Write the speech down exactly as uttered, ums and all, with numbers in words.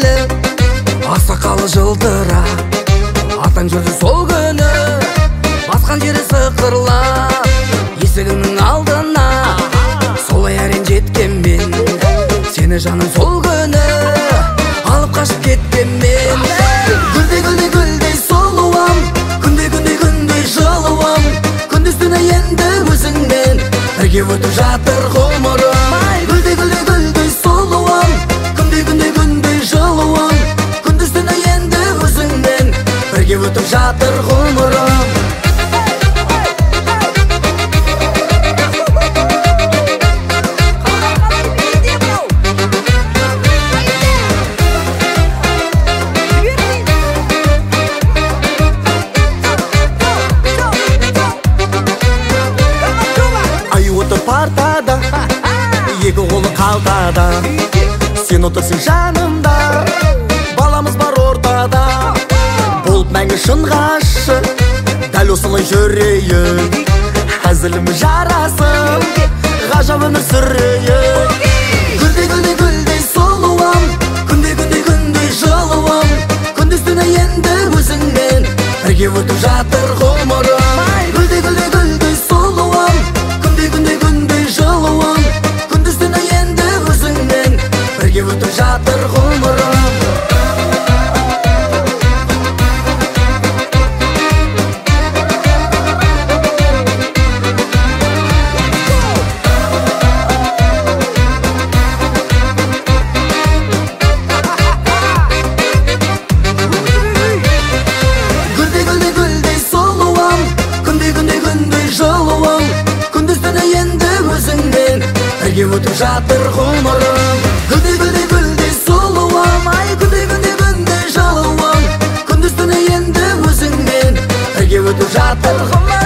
келелі, ақсақалы жылтыра, атаң жүрді сол күні, басқан жері сықырлап, есігінің алдына солай әрең жеткен мен. Сені жаным сол күні алып қашып кеткен мен. Гүлдей гүлдей гүлдей сұлуам, күндей күндей күндей жылуам, күндіз-түні енді өзіңмен бірге өтіп жатыр ғұмырым. Гүлдей гүлдей гүлдей сұлуам, күндей күндей күндей жылуам, күндіз-түні енді өзіңмен бірге өтіп жатыр ғұмырым. Партада, екі қолы қалтада, сен отырсың жанымда, баламыз бар ортада. Болып мәңгі шын ғашық, дәл осылай жүрейік, әзіліміз жарасып, ғажап өмір сүрейік. Гүлдей гүлдей гүлдей сұлуам, күндей күндей күндей жылуам, күндіз-түні енді өзіңмен бірге өтіп жатыр ғұмырым. Гүлдей гүлдей гүлдей сұлуам, күндей күндей күндей жылуам, күндіз-түні енді өзіңмен бірге өтіп жатыр ғұмырым. Гүлдей гүлдей гүлдей сұлуам, күндей күндей күндей жылуам, күндіз-түні енді өзіңмен бірге өтіп жатыр ғұмырым. Гүлдей гүлдей гүлдей сұлуам, ай күндей күндей күндей жылуам, күндіз-түні енді өзіңмен бірге өтіп жатыр ғұмырым.